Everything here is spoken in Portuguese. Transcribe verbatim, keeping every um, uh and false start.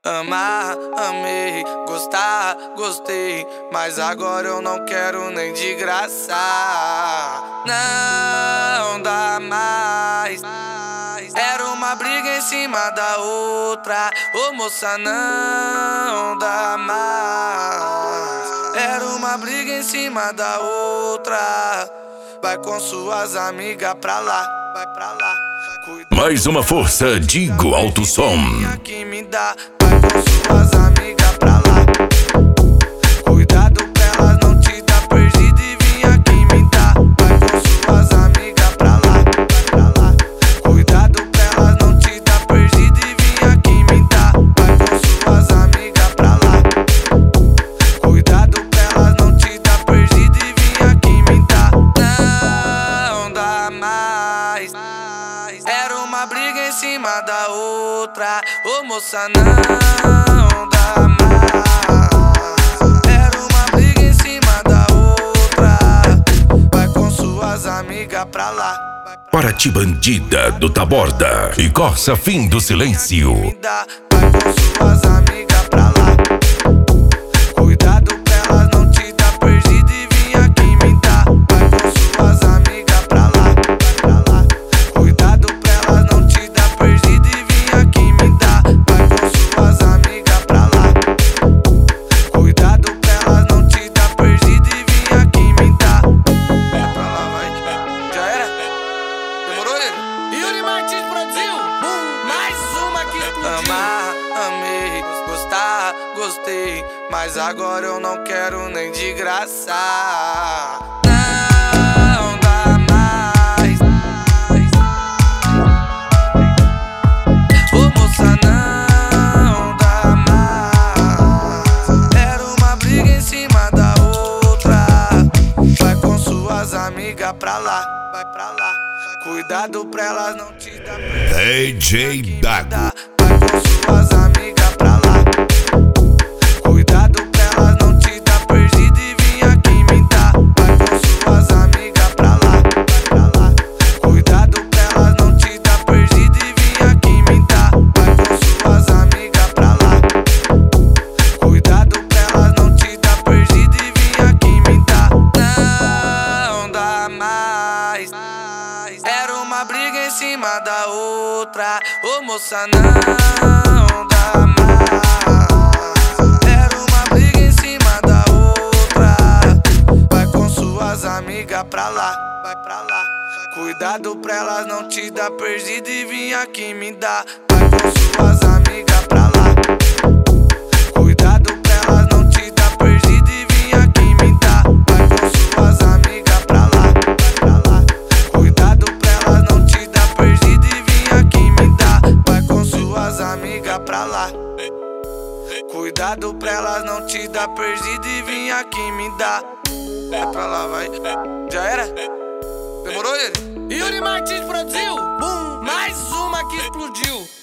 Amar, amei, gostar, gostei, mas agora eu não quero nem de graça. Não dá mais. Era uma briga em cima da outra. Ô moça, não dá mais. Era uma briga em cima da outra. Vai com suas amigas pra lá, vai pra lá. Mais uma força, Digo Alto Som. Que me dá, vai com suas amigas pra lá. Cuidado pra elas não te dar perdido e vim aqui me dar. Vai com suas amigas pra lá, vai pra lá. Cuidado pra elas não te dar perdido e vim aqui me dar. Vai com suas amigas pra lá. Cuidado pra elas não te dar perdido e vim aqui me dar. Não dá mais. Era uma briga em cima da outra. Ô moça, não dá mais. Era uma briga em cima da outra. Vai com suas amigas pra lá. Paraty Bandida do Taborda e Corsa Fim do Silêncio. Vai com suas amigas pra lá. Cuidado pra elas não te dar perdido e vim aqui me dar. Vai com suas amigas pra lá, vai pra lá. Cuidado pra elas não te dar perdido e vim aqui me dar. Vai com suas amigas pra lá. Cuidado pra elas não te dar perdido e vim aqui me dar. Vai pra lá, vai. Já era? Demorou, ele? Yuri Martins produziu. Mais uma que explodiu. Amar, amei, gostar, gostei, mas agora eu não quero nem de graça. Não dá mais. Ô moça, não dá mais. Era uma briga em cima da outra. Vai com suas amigas pra lá, vai pra lá. Cuidado pra elas não te dar perdido. D J Dago. Vai com suas amigas pra lá. Cuidado pra elas não te dar perdido e vim aqui me dar. Vai com suas amigas pra lá, vai pra lá. Cuidado pra elas não te dar perdido e vim aqui me dar. Vai com suas amigas pra lá. Cuidado pra elas não te dar perdido e vim aqui me dar. Não dá mais. Era uma briga em cima da outra. Ô moça, não dá mais. Era uma briga em cima da outra. Vai com suas amigas pra lá, vai pra lá. Cuidado pra elas não te dar perdido e vim aqui me dar. Vai com suas amigas pra lá. Cuidado pra elas não te dar perdido e vim aqui me dar. Vai com suas amigas pra lá, vai pra lá. Cuidado pra elas não te dar perdido e vim aqui me dar. Vai com suas amigas pra lá. Cuidado pra elas não te dar perdido e vim aqui me dar. Vai pra lá, vai. Já era? Demorou, ele? Yuri Martins produziu. Mais uma que explodiu.